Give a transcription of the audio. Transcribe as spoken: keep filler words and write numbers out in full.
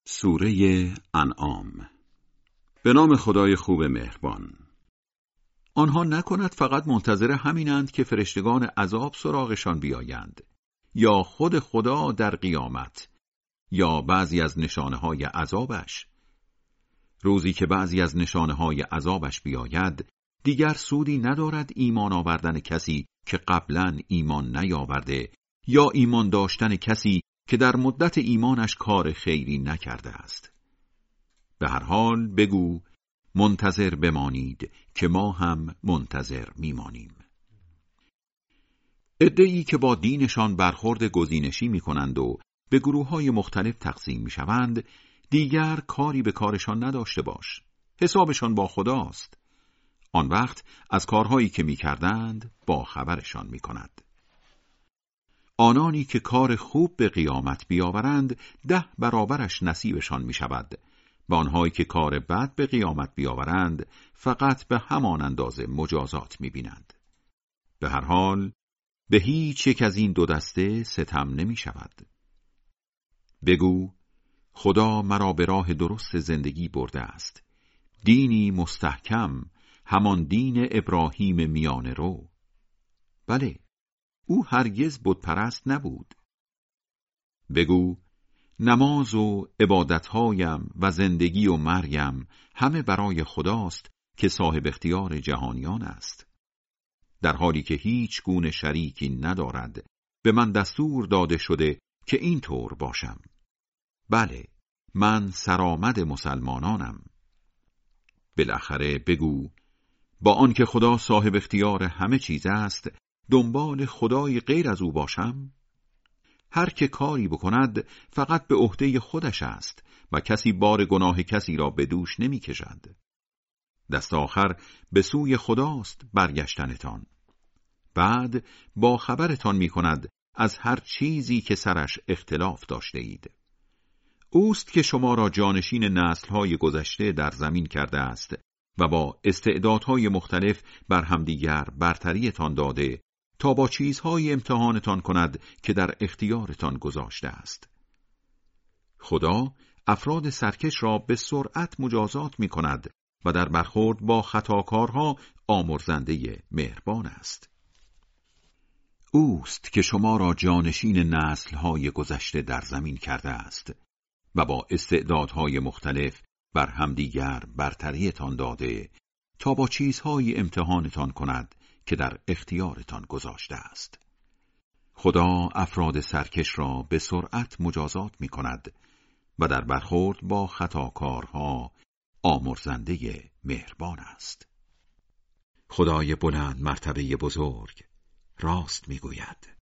سوره انعام. به نام خدای خوب مهربان. آنها نکند فقط منتظر همینند که فرشتگان عذاب سراغشان بیایند، یا خود خدا در قیامت، یا بعضی از نشانه‌های عذابش. روزی که بعضی از نشانه‌های عذابش بیاید، دیگر سودی ندارد ایمان آوردن کسی که قبلاً ایمان نیاورده، یا ایمان داشتن کسی که در مدت ایمانش کار خیری نکرده است. به هر حال بگو منتظر بمانید که ما هم منتظر میمانیم. عده‌ای که با دینشان برخورد گزینشی میکنند و به گروه‌های مختلف تقسیم میشوند، دیگر کاری به کارشان نداشته باش. حسابشان با خداست. آن وقت از کارهایی که میکردند با خبرشان میکند. آنانی که کار خوب به قیامت بیاورند، ده برابرش نصیبشان می شود. و آنهایی که کار بد به قیامت بیاورند، فقط به همان اندازه مجازات می بینند. به هر حال، به هیچ یک از این دو دسته ستم نمی شود. بگو، خدا مرا به راه درست زندگی برده است. دینی مستحکم، همان دین ابراهیم میانه رو. بله، او هرگز بت پرست نبود. بگو نماز و عبادتهایم و زندگی و مرگم همه برای خداست که صاحب اختیار جهانیان است. در حالی که هیچ گونه شریکی ندارد، به من دستور داده شده که این طور باشم. بله، من سرآمد مسلمانانم. بالاخره بگو با آنکه خدا صاحب اختیار همه چیز است، دنبال خدای غیر از او باشم؟ هر که کاری بکند فقط به عهده خودش است و کسی بار گناه کسی را به دوش نمی کشد. دست آخر به سوی خداست برگشتنتان. بعد با خبرتان می کند از هر چیزی که سرش اختلاف داشته اید. اوست که شما را جانشین نسل‌های گذشته در زمین کرده است و با استعدادهای مختلف بر همدیگر برتریتان داده تا با چیزهای امتحانتان کند که در اختیارتان گذاشته است. خدا افراد سرکش را به سرعت مجازات می کند و در برخورد با خطاکارها آمرزنده مهربان است. اوست که شما را جانشین نسل‌های گذشته در زمین کرده است و با استعدادهای مختلف بر همدیگر برتریتان داده تا با چیزهای امتحانتان کند که در اختیارتان گذاشته است. خدا افراد سرکش را به سرعت مجازات می کند و در برخورد با خطاکارها آمرزنده مهربان است. خدای بلند مرتبه بزرگ راست می گوید.